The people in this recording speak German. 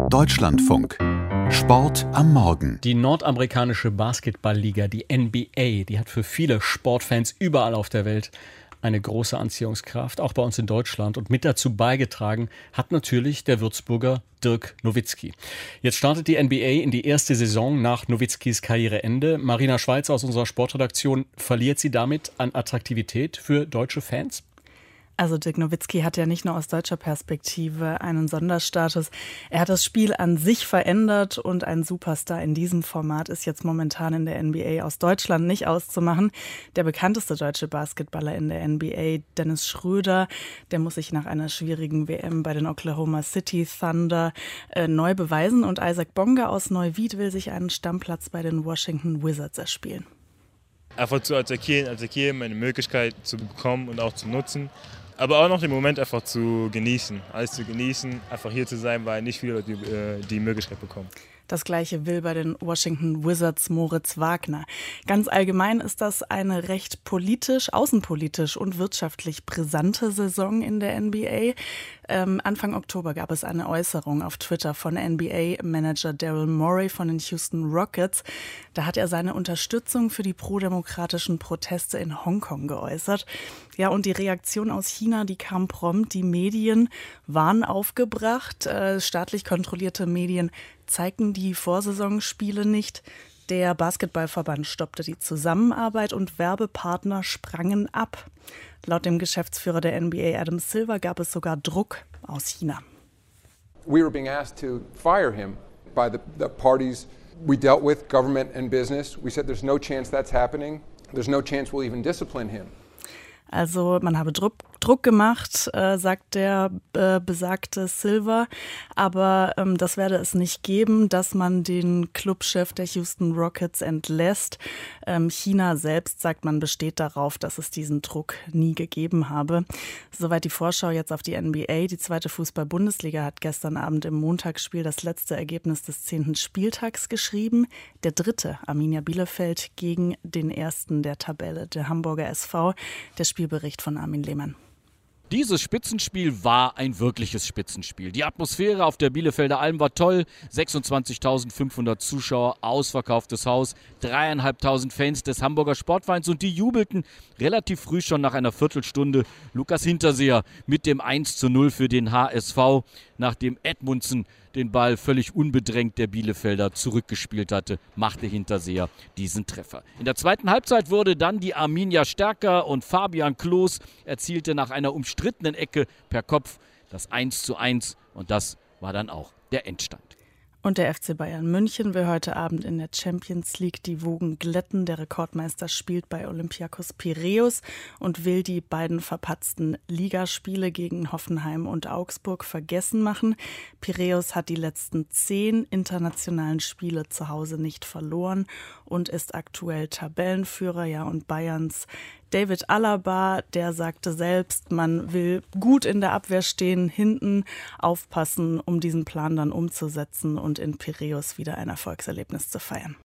Deutschlandfunk. Sport am Morgen. Die nordamerikanische Basketballliga, die NBA, die hat für viele Sportfans überall auf der Welt eine große Anziehungskraft, auch bei uns in Deutschland. Und mit dazu beigetragen hat natürlich der Würzburger Dirk Nowitzki. Jetzt startet die NBA in die erste Saison nach Nowitzkis Karriereende. Marina Schweizer aus unserer Sportredaktion, verliert sie damit an Attraktivität für deutsche Fans? Also Dirk Nowitzki hat ja nicht nur aus deutscher Perspektive einen Sonderstatus. Er hat das Spiel an sich verändert und ein Superstar in diesem Format ist jetzt momentan in der NBA aus Deutschland nicht auszumachen. Der bekannteste deutsche Basketballer in der NBA, Dennis Schröder, der muss sich nach einer schwierigen WM bei den Oklahoma City Thunder neu beweisen. Und Isaac Bonga aus Neuwied will sich einen Stammplatz bei den Washington Wizards erspielen. Einfach zu attackieren, meine Möglichkeit zu bekommen und auch zu nutzen. Aber auch noch den Moment einfach zu genießen. Alles zu genießen, einfach hier zu sein, weil nicht viele die Möglichkeit bekommen. Das Gleiche will bei den Washington Wizards Moritz Wagner. Ganz allgemein ist das eine recht politisch, außenpolitisch und wirtschaftlich brisante Saison in der NBA. Anfang Oktober gab es eine Äußerung auf Twitter von NBA-Manager Daryl Morey von den Houston Rockets. Da hat er seine Unterstützung für die prodemokratischen Proteste in Hongkong geäußert. Ja, und die Reaktion aus China, die kam prompt. Die Medien waren aufgebracht. Staatlich kontrollierte Medien zeigten die Vorsaisonspiele nicht. Der Basketballverband stoppte die Zusammenarbeit und Werbepartner sprangen ab. Laut dem Geschäftsführer der NBA, Adam Silver, gab es sogar Druck aus China. We were being asked to fire him by the parties we dealt with, government and business. We said there's no chance that's happening. There's no chance we'll even discipline him. Also man habe Druck gemacht, sagt der besagte Silver, aber das werde es nicht geben, dass man den Clubchef der Houston Rockets entlässt. China selbst sagt, man besteht darauf, dass es diesen Druck nie gegeben habe. Soweit die Vorschau jetzt auf die NBA. Die zweite Fußball-Bundesliga hat gestern Abend im Montagsspiel das letzte Ergebnis des 10. Spieltags geschrieben. Der dritte, Arminia Bielefeld, gegen den ersten der Tabelle, der Hamburger SV. Der Spielbericht von Armin Lehmann. Dieses Spitzenspiel war ein wirkliches Spitzenspiel. Die Atmosphäre auf der Bielefelder Alm war toll. 26.500 Zuschauer, ausverkauftes Haus, 3.500 Fans des Hamburger Sportvereins und die jubelten relativ früh schon nach einer Viertelstunde. Lukas Hinterseher mit dem 1:0 für den HSV, nachdem Edmundsen den Ball völlig unbedrängt der Bielefelder zurückgespielt hatte, machte Hinterseher diesen Treffer. In der zweiten Halbzeit wurde dann die Arminia stärker und Fabian Klos erzielte nach einer umstrittenen Ecke per Kopf das 1:1 und das war dann auch der Endstand. Und der FC Bayern München will heute Abend in der Champions League die Wogen glätten. Der Rekordmeister spielt bei Olympiakos Piräus und will die beiden verpatzten Ligaspiele gegen Hoffenheim und Augsburg vergessen machen. Piräus hat die letzten 10 internationalen Spiele zu Hause nicht verloren und ist aktuell Tabellenführer. Ja, und Bayerns David Alaba, der sagte selbst, man will gut in der Abwehr stehen, hinten aufpassen, um diesen Plan dann umzusetzen und in Piräus wieder ein Erfolgserlebnis zu feiern.